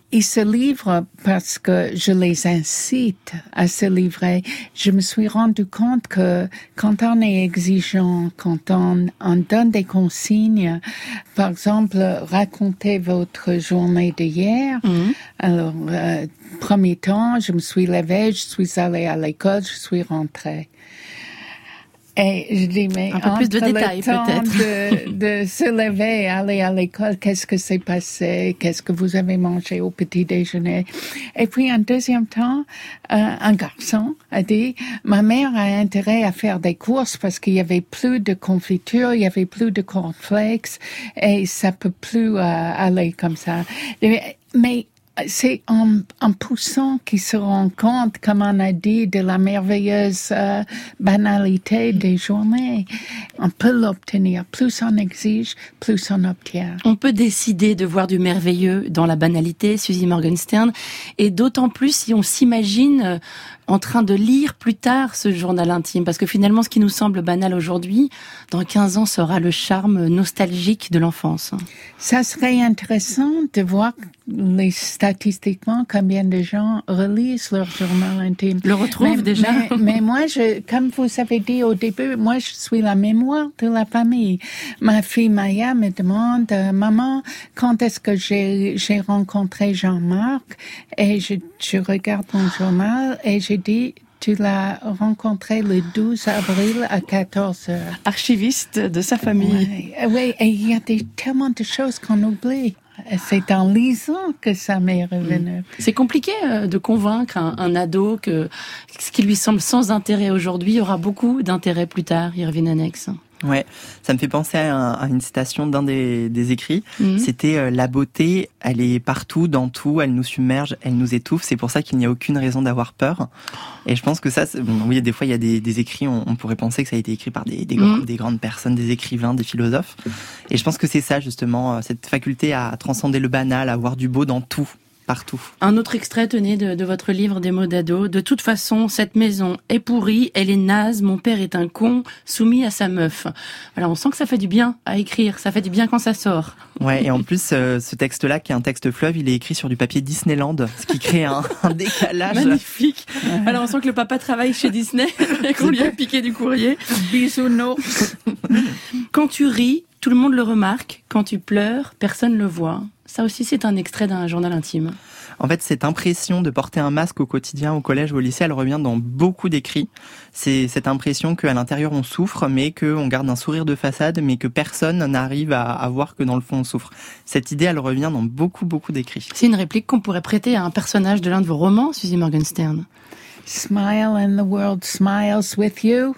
ils se livrent parce que je les incite à se livrer. Je me suis rendu compte que quand on est exigeant, quand on donne des consignes, par exemple, racontez votre journée d'hier. Alors, premier temps, je me suis levée, je suis allée à l'école, je suis rentrée. Et je dis, mais un peu plus de détails, peut-être. de se lever, aller à l'école, qu'est-ce que s'est passé? Qu'est-ce que vous avez mangé au petit déjeuner? Et puis, un deuxième temps, un garçon a dit, ma mère a intérêt à faire des courses parce qu'il y avait plus de confiture, il y avait plus de cornflakes et ça peut plus aller comme ça. Mais c'est en poussant qu'ils se rendent compte, comme on a dit, de la merveilleuse banalité des journées. On peut l'obtenir. Plus on exige, plus on obtient. On peut décider de voir du merveilleux dans la banalité, Suzy Morgenstern, et d'autant plus si on s'imagine en train de lire plus tard ce journal intime, parce que finalement, ce qui nous semble banal aujourd'hui, dans 15 ans, sera le charme nostalgique de l'enfance. Ça serait intéressant de voir statistiquement combien de gens relisent leur journal intime. Le retrouvent déjà. Mais moi, comme vous avez dit au début, moi, je suis la mémoire de la famille. Ma fille Maya me demande, maman, quand est-ce que j'ai rencontré Jean-Marc? Et je regarde mon journal et j'ai dit, tu l'as rencontré le 12 avril à 14h. Archiviste de sa famille. Oui, et il y a tellement de choses qu'on oublie. C'est en lisant que ça m'est revenu. C'est compliqué de convaincre un ado que ce qui lui semble sans intérêt aujourd'hui aura beaucoup d'intérêt plus tard, Irvine Annex. Ouais, ça me fait penser à une citation d'un des écrits. C'était la beauté, elle est partout, dans tout, elle nous submerge, elle nous étouffe. C'est pour ça qu'il n'y a aucune raison d'avoir peur. Et je pense que ça, oui, des fois il y a des écrits, on pourrait penser que ça a été écrit par des grandes personnes, des écrivains, des philosophes. Et je pense que c'est ça justement, cette faculté à transcender le banal, à voir du beau dans tout. Partout. Un autre extrait, tenez, de votre livre Des mots d'ado. De toute façon, cette maison est pourrie, elle est naze, mon père est un con, soumis à sa meuf. Alors on sent que ça fait du bien à écrire, ça fait du bien quand ça sort. Ouais, et en plus, ce texte-là, qui est un texte fleuve, il est écrit sur du papier Disneyland, ce qui crée un décalage. Magnifique. Alors on sent que le papa travaille chez Disney et qu'on lui a piqué du courrier. Bisounours. Quand tu ris, tout le monde le remarque. Quand tu pleures, personne le voit. Ça aussi, c'est un extrait d'un journal intime. En fait, cette impression de porter un masque au quotidien, au collège ou au lycée, elle revient dans beaucoup d'écrits. C'est cette impression qu'à l'intérieur, on souffre, mais qu'on garde un sourire de façade, mais que personne n'arrive à voir que dans le fond, on souffre. Cette idée, elle revient dans beaucoup d'écrits. C'est une réplique qu'on pourrait prêter à un personnage de l'un de vos romans, Suzy Morgenstern. Smile and the world smiles with you.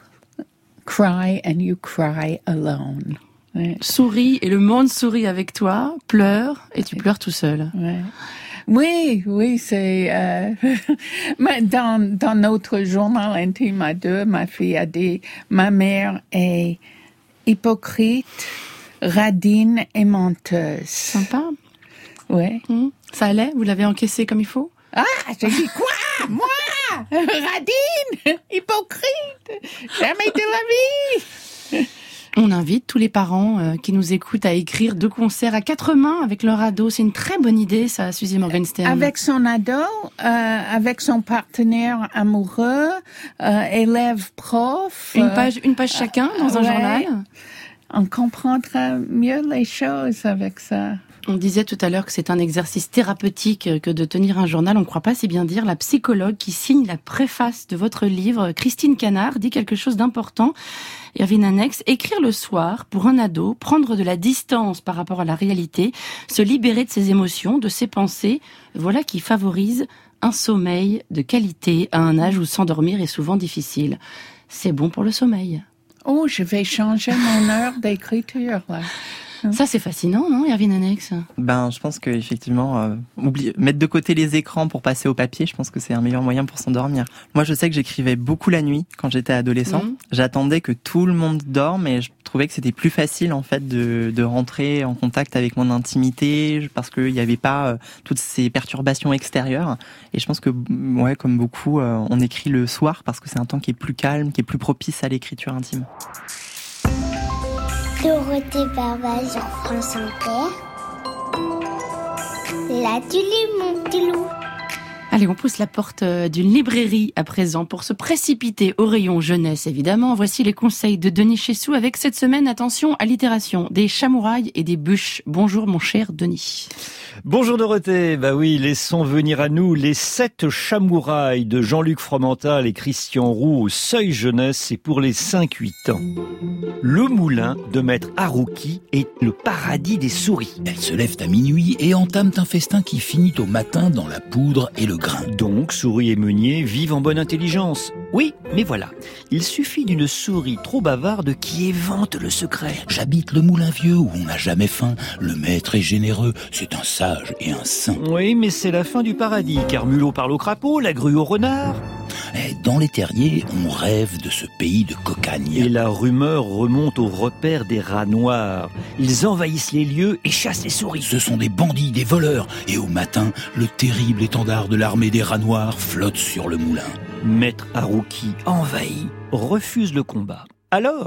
Cry and you cry alone. Ouais. Souris et le monde sourit avec toi, pleure et tu pleures tout seul. Ouais. Oui, c'est dans notre journal intime à deux, ma fille a dit, ma mère est hypocrite, radine et menteuse. Sympa. Ouais. Ça allait? Vous l'avez encaissé comme il faut? Ah, j'ai dit quoi? Moi? Radine? Hypocrite? Jamais de la vie! On invite tous les parents qui nous écoutent à écrire 2 concerts à 4 mains avec leur ado. C'est une très bonne idée, ça, Suzy Morgenstern. Avec son ado, avec son partenaire amoureux, élève, prof. Une page chacun dans un journal. On comprendra mieux les choses avec ça. On disait tout à l'heure que c'est un exercice thérapeutique que de tenir un journal. On ne croit pas si bien dire. La psychologue qui signe la préface de votre livre, Christine Canard, dit quelque chose d'important. Irvine Annex, écrire le soir pour un ado, prendre de la distance par rapport à la réalité, se libérer de ses émotions, de ses pensées, voilà qui favorise un sommeil de qualité à un âge où s'endormir est souvent difficile. C'est bon pour le sommeil. Oh, je vais changer mon heure d'écriture, là. Ça, c'est fascinant, non, Irvine Annex? Je pense que effectivement, mettre de côté les écrans pour passer au papier, je pense que c'est un meilleur moyen pour s'endormir. Moi, je sais que j'écrivais beaucoup la nuit quand j'étais adolescent. J'attendais que tout le monde dorme et je trouvais que c'était plus facile en fait de rentrer en contact avec mon intimité parce qu'il n'y avait pas toutes ces perturbations extérieures. Et je pense que, comme beaucoup, on écrit le soir parce que c'est un temps qui est plus calme, qui est plus propice à l'écriture intime. Dorothée Barba sur France Inter. L'as-tu lu, mon petit loup? Allez, on pousse la porte d'une librairie à présent pour se précipiter au rayon jeunesse, évidemment. Voici les conseils de Denis Chessou avec cette semaine, attention, allitération, des chamourailles et des bûches. Bonjour mon cher Denis. Bonjour Dorothée, bah oui, laissons venir à nous les 7 chamourailles de Jean-Luc Fromental et Christian Roux au Seuil Jeunesse, c'est pour les 5-8 ans. Le moulin de maître Haruki est le paradis des souris. Elles se lèvent à minuit et entament un festin qui finit au matin dans la poudre et le grain. Donc, souris et meuniers vivent en bonne intelligence. Oui, mais voilà, il suffit d'une souris trop bavarde qui évente le secret. J'habite le moulin vieux où on n'a jamais faim. Le maître est généreux, c'est un sage et un saint. Oui, mais c'est la fin du paradis, car mulot parle au crapaud, la grue au renard. Dans les terriers, on rêve de ce pays de cocagne. Et la rumeur remonte au repère des rats noirs. Ils envahissent les lieux et chassent les souris. Ce sont des bandits, des voleurs. Et au matin, le terrible étendard de l'armée des rats noirs flotte sur le moulin. Maître Haruki, envahi, refuse le combat. Alors,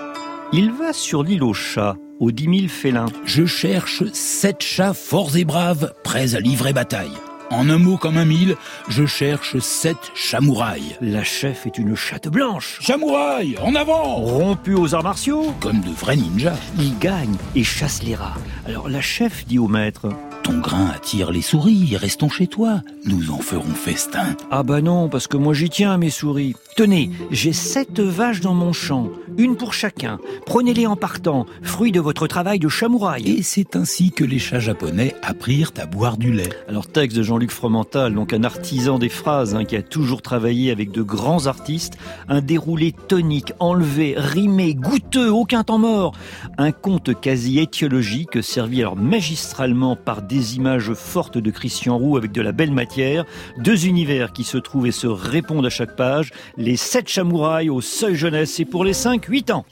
il va sur l'île aux chats, aux 10 000 félins. Je cherche 7 chats forts et braves, prêts à livrer bataille. En un mot comme un mille, je cherche 7 chamourailles. La chef est une chatte blanche. Chamouraille, en avant! Rompu aux arts martiaux. Comme de vrais ninjas. Il gagne et chasse les rats. Alors la chef dit au maître: ton grain attire les souris, restons chez toi. Nous en ferons festin. Ah bah non, parce que moi j'y tiens à mes souris. Tenez, j'ai 7 vaches dans mon champ, une pour chacun. Prenez-les en partant, fruit de votre travail de chamouraille. Et c'est ainsi que les chats japonais apprirent à boire du lait. Alors texte de Jean-Luc Fromental, donc un artisan des phrases qui a toujours travaillé avec de grands artistes, un déroulé tonique, enlevé, rimé, goûteux, aucun temps mort. Un conte quasi étiologique servi alors magistralement par des images fortes de Christian Roux avec de la belle matière, 2 univers qui se trouvent et se répondent à chaque page, les 7 chamourailles au Seuil Jeunesse, c'est pour les 5-8 ans.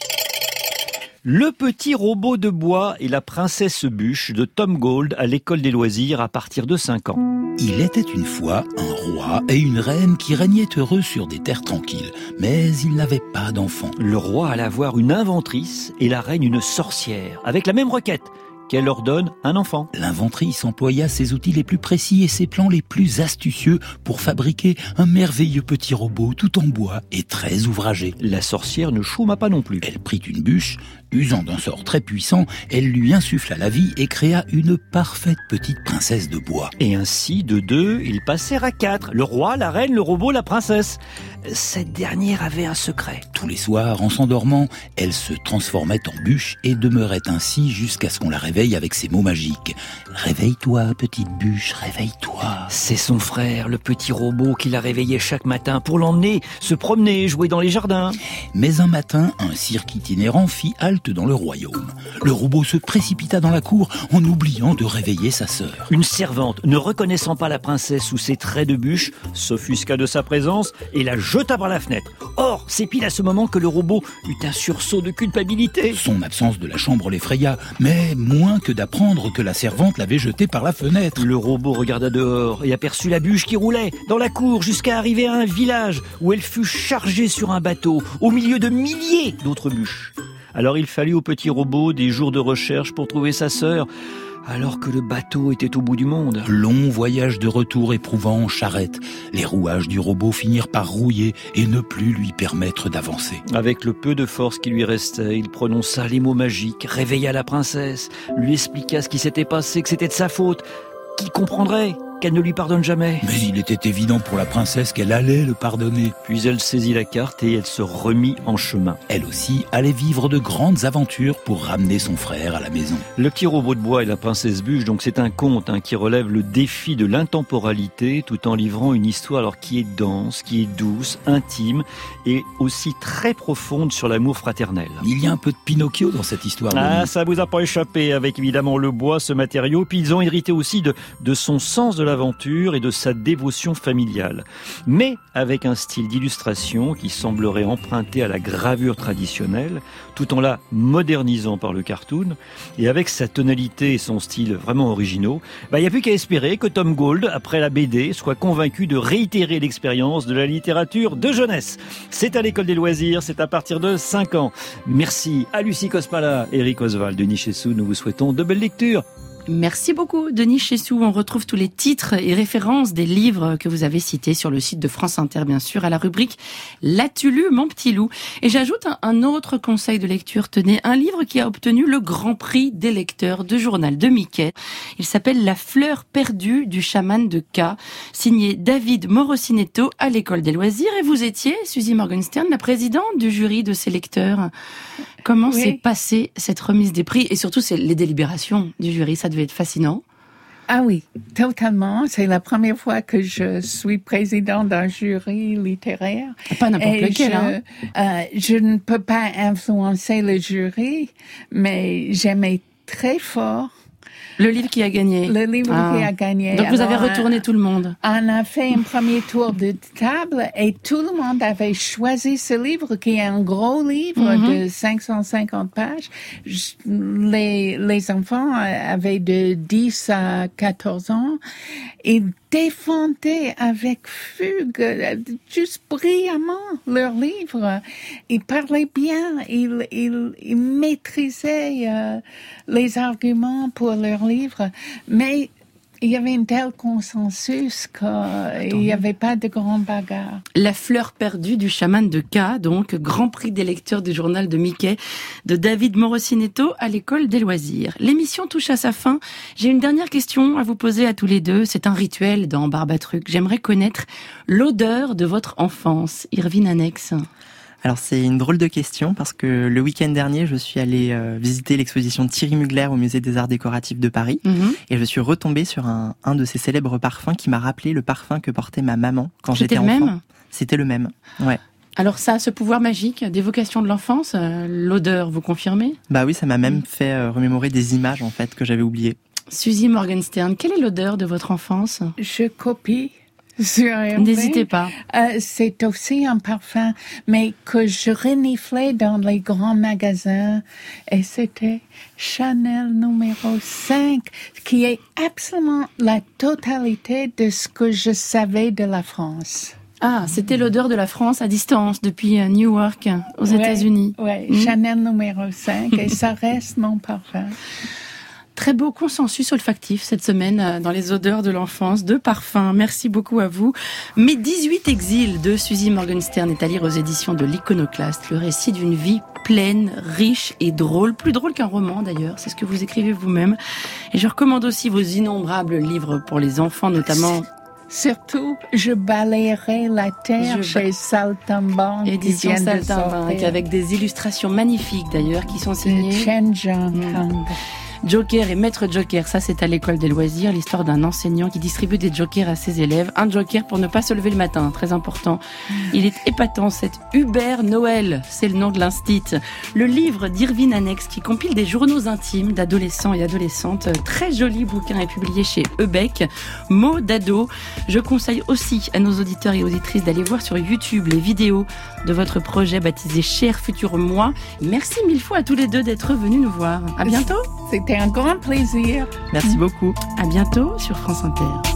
Le petit robot de bois et la princesse bûche de Tom Gold à l'école des loisirs à partir de 5 ans. Il était une fois un roi et une reine qui régnaient heureux sur des terres tranquilles, mais ils n'avaient pas d'enfants. Le roi allait avoir une inventrice et la reine une sorcière, avec la même requête, qu'elle leur donne un enfant. L'inventrice employa ses outils les plus précis et ses plans les plus astucieux pour fabriquer un merveilleux petit robot tout en bois et très ouvragé. La sorcière ne chouma pas non plus. Elle prit une bûche, usant d'un sort très puissant, elle lui insuffla la vie et créa une parfaite petite princesse de bois. Et ainsi, de 2, ils passèrent à 4. Le roi, la reine, le robot, la princesse. Cette dernière avait un secret. Tous les soirs, en s'endormant, elle se transformait en bûche et demeurait ainsi jusqu'à ce qu'on la réveille avec ses mots magiques. Réveille-toi, petite bûche, réveille-toi. C'est son frère, le petit robot, qui la réveillait chaque matin pour l'emmener se promener, jouer dans les jardins. Mais un matin, un cirque itinérant fit halte dans le royaume. Le robot se précipita dans la cour en oubliant de réveiller sa sœur. Une servante, ne reconnaissant pas la princesse sous ses traits de bûche, s'offusqua de sa présence et la jeta par la fenêtre. Or, c'est pile à ce moment que le robot eut un sursaut de culpabilité. Son absence de la chambre l'effraya, mais moins que d'apprendre que la servante l'avait jeté par la fenêtre. Le robot regarda dehors et aperçut la bûche qui roulait dans la cour jusqu'à arriver à un village où elle fut chargée sur un bateau au milieu de milliers d'autres bûches. Alors il fallut au petit robot des jours de recherche pour trouver sa sœur, alors que le bateau était au bout du monde. Long voyage de retour éprouvant en charrette. Les rouages du robot finirent par rouiller et ne plus lui permettre d'avancer. Avec le peu de force qui lui restait, il prononça les mots magiques, réveilla la princesse, lui expliqua ce qui s'était passé, que c'était de sa faute. Qui comprendrait qu'elle ne lui pardonne jamais? Mais il était évident pour la princesse qu'elle allait le pardonner. Puis elle saisit la carte et elle se remit en chemin. Elle aussi allait vivre de grandes aventures pour ramener son frère à la maison. Le petit robot de bois et la princesse bûche, donc c'est un conte qui relève le défi de l'intemporalité tout en livrant une histoire alors qui est dense, qui est douce, intime et aussi très profonde sur l'amour fraternel. Il y a un peu de Pinocchio dans cette histoire. Ah, ça vous a pas échappé, avec évidemment le bois, ce matériau. Puis ils ont hérité aussi de son sens de l'aventure et de sa dévotion familiale. Mais avec un style d'illustration qui semblerait emprunté à la gravure traditionnelle, tout en la modernisant par le cartoon, et avec sa tonalité et son style vraiment originaux, il n'y a plus qu'à espérer que Tom Gold, après la BD, soit convaincu de réitérer l'expérience de la littérature de jeunesse. C'est à l'école des loisirs, c'est à partir de 5 ans. Merci à Lucie Cospala, Eric Oswald, Denis Chessou, nous vous souhaitons de belles lectures. Merci beaucoup, Denis Chessou. On retrouve tous les titres et références des livres que vous avez cités sur le site de France Inter, bien sûr, à la rubrique « L'as-tu lu, mon petit loup ?» Et j'ajoute un autre conseil de lecture. Tenez, un livre qui a obtenu le Grand Prix des lecteurs du journal de Mickey. Il s'appelle « La fleur perdue du chaman de K », signé David Morosinetto à l'École des loisirs. Et vous étiez, Suzy Morgenstern, la présidente du jury de ces lecteurs. Comment s'est passée cette remise des prix? Et surtout, c'est les délibérations du jury, ça devait être fascinant. Ah oui, totalement. C'est la première fois que je suis présidente d'un jury littéraire. Pas n'importe lequel. Je ne peux pas influencer le jury, mais j'aimais très fort le livre qui a gagné. Le livre qui a gagné. Donc vous avez retourné tout le monde. On a fait un premier tour de table et tout le monde avait choisi ce livre qui est un gros livre de 550 pages. Les enfants avaient de 10 à 14 ans. Ils défendaient avec fugue, juste brillamment, leur livre. Ils parlaient bien, ils maîtrisaient les arguments pour leur livre, mais il y avait un tel consensus qu'il n'y avait pas de grande bagarre. La fleur perdue du chaman de K, donc Grand Prix des lecteurs du journal de Mickey, de David Morosinetto à l'École des loisirs. L'émission touche à sa fin. J'ai une dernière question à vous poser à tous les deux. C'est un rituel dans Barbatruc. J'aimerais connaître l'odeur de votre enfance. Irvine Annex. Alors c'est une drôle de question parce que le week-end dernier, je suis allée visiter l'exposition de Thierry Mugler au Musée des Arts Décoratifs de Paris et je suis retombée sur un de ses célèbres parfums qui m'a rappelé le parfum que portait ma maman quand j'étais enfant. C'était le même ? C'était le même, ouais. Alors ça a ce pouvoir magique d'évocation de l'enfance, l'odeur, vous confirmez ? Bah oui, ça m'a même fait remémorer des images en fait que j'avais oubliées. Suzy Morgenstern, quelle est l'odeur de votre enfance ? Je copie. N'hésitez pas. C'est aussi un parfum, mais que je reniflais dans les grands magasins. Et c'était Chanel numéro 5, qui est absolument la totalité de ce que je savais de la France. Ah, c'était l'odeur de la France à distance depuis Newark, aux États-Unis. Oui, Chanel numéro 5, et ça reste mon parfum. Très beau consensus olfactif cette semaine dans les odeurs de l'enfance, de parfums. Merci beaucoup à vous. Mes 18 exils de Suzy Morgenstern est à lire aux éditions de l'Iconoclaste. Le récit d'une vie pleine, riche et drôle. Plus drôle qu'un roman d'ailleurs, c'est ce que vous écrivez vous-même. Et je recommande aussi vos innombrables livres pour les enfants, notamment... Surtout, je balayerai la terre chez Saltimbanque. Édition Saltimbanque, avec des illustrations magnifiques d'ailleurs qui sont signées. Chen Jiang. Joker et Maître Joker, ça c'est à l'École des loisirs, l'histoire d'un enseignant qui distribue des jokers à ses élèves. Un joker pour ne pas se lever le matin, très important. Il est épatant, cet Hubert Noël, c'est le nom de l'instit. Le livre d'Irvine Annex qui compile des journaux intimes d'adolescents et adolescentes. Très joli bouquin est publié chez Ebec. Mots d'ado. Je conseille aussi à nos auditeurs et auditrices d'aller voir sur YouTube les vidéos de votre projet baptisé Cher Futur Moi. Merci mille fois à tous les deux d'être venus nous voir. À bientôt. C'était un grand plaisir. Merci beaucoup. À bientôt sur France Inter.